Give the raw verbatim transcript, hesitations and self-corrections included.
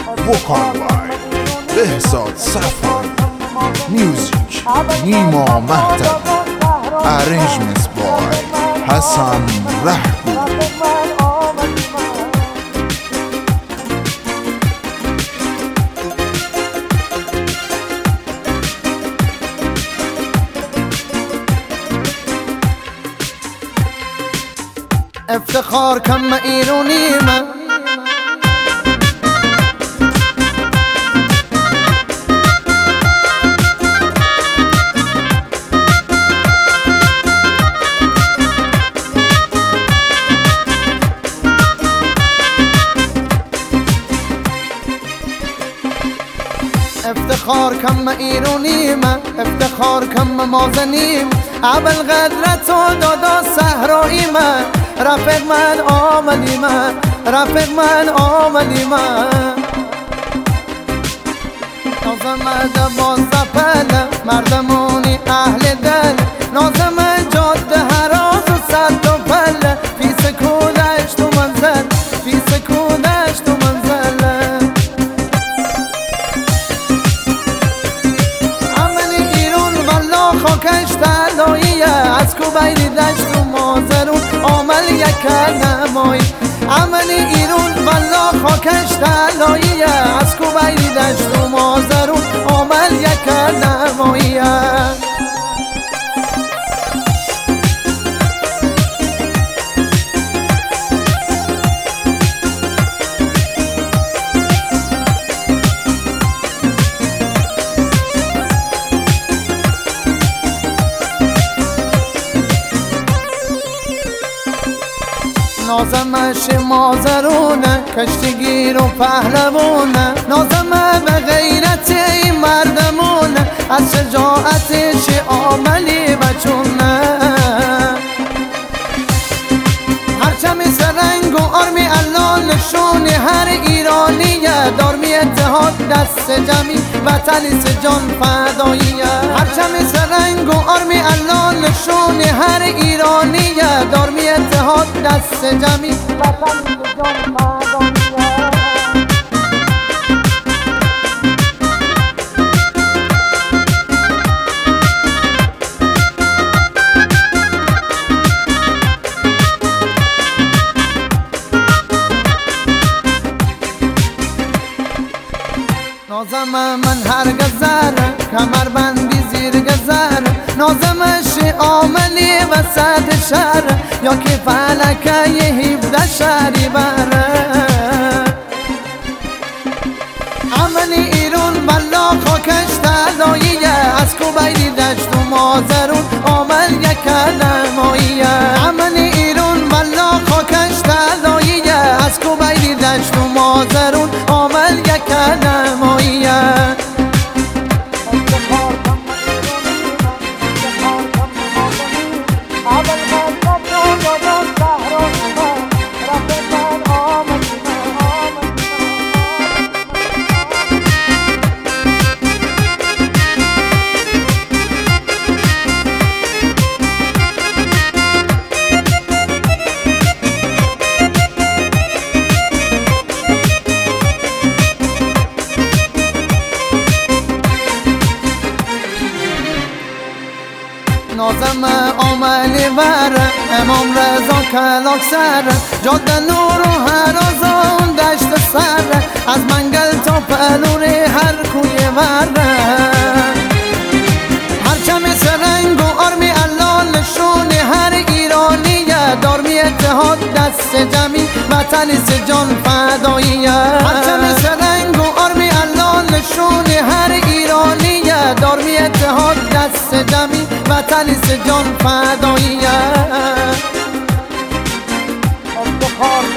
وکال بای بهزاد صفایی، میوزیک نیما مهدوی، ارنجمنت بای حسن رحگو. افتخار کم من ایرانی من، افتخار کم من ایرانی من، افتخار کم من مازنیم، ابل قدرت و دادا صحرایی من، رفیق من آمدی من، رفیق من آمدی من. نازم باز پله مردمونی اهل دل، نازم جاده هراز و صد و پله، فی سکونش تو منزل، فی سکونش تو منزل. عمل ایرون والا خاکش تلاییه، از کوبیلی دشت و مازرون عمل یک نمایی. عمل ایرون والا خاکش تلاییه، از کوبیلی دشت و مازرون عمل یک نماییه. نازمش مازرونه کشتگیر و پهلوونه، نازمه به غیرت این مردمونه، از شجاعتش عاملی بچونه. هرچمی سرنگ و آرمی الان نشون هر ایرانیه، دارمی اتحاد دست جمعی وطنی جان فداییه. هرچمی سرنگ و آرمی الان نشون هر ایرانیه، دارمی اتحاد دست جمعی وطنی جان فداییه. نازم من هر گذره کمر بندی زیر گذره، نازمش عاملی وسط شهر، یا که فلکه یه هیفده شهری بره. عمل ایرون والا خاکش تلاییه، از کوبیلی دشت و مازرون عمل یک نماییه. عمل ایرون والا خاکش تلاییه، از کوبیلی دشت و مازرون عمل یک نماییه. نازم عملی وره امام رضا کلاک سر، جاده نور و هرازان دشت سر، از منگل تا پلوری هر کوی وره. هرچمی سرنگ و آرمی الان نشون هر ایرانیه، دارمی اتحاد دست جمعی وطنی جان فداییه. هرچمی سرنگ و آرمی الان نشون هر ایرانیه، دارمی اتحاد دست جمعی وطنی جان فداییه. افتخار